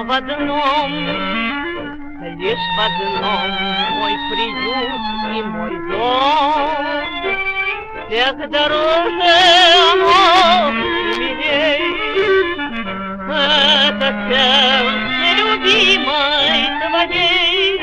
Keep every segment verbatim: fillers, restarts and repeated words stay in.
в одном, лишь в одном мой приют и мой дом. Всех дороже оно милей, это сердце любимой твоей.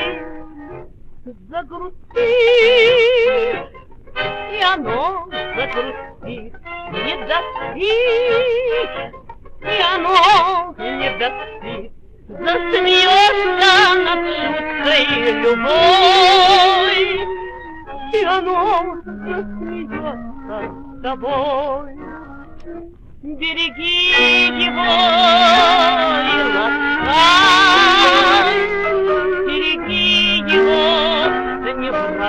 Загрустит, и оно загрустит, не доспит, и оно не доспит. Засмеешься над шуткой любой, и оно засмеется с тобой. Береги его и ласкай, береги его, да не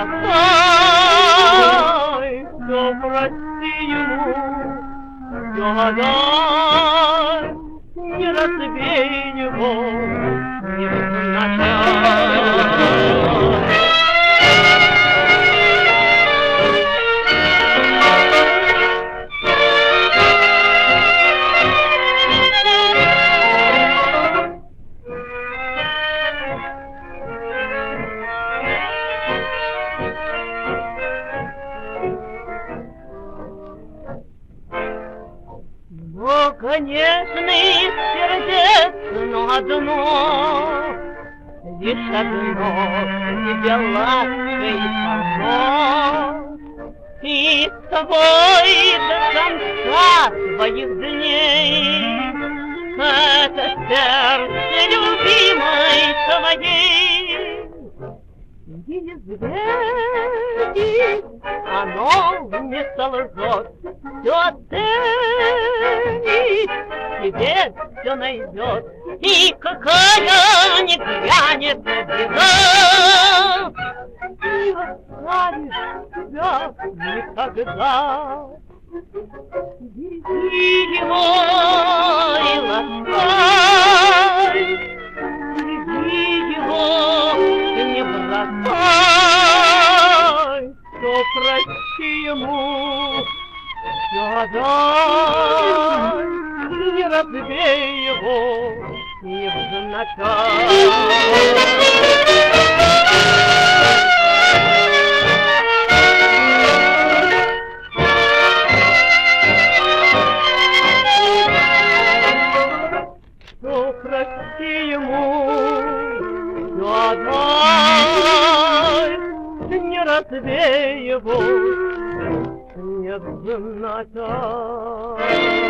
бросай. Все прости ему, все отдай, не разбей его, не назначай. Но, конечный сердец, но одно, лишь одно тебя лаской полно. И с тобой до конца твоих дней это сердце любимой твоей. Неизвестить оно не солжет, все оценит, тебе все найдет, и какая не глянет беда. Не оставишь себя никогда. Береги его и ласкай, береги его, не бросай. Все прости ему, все отдай, не разбей его невзначай. Все прости ему, все отдай, не разбей его невзначай.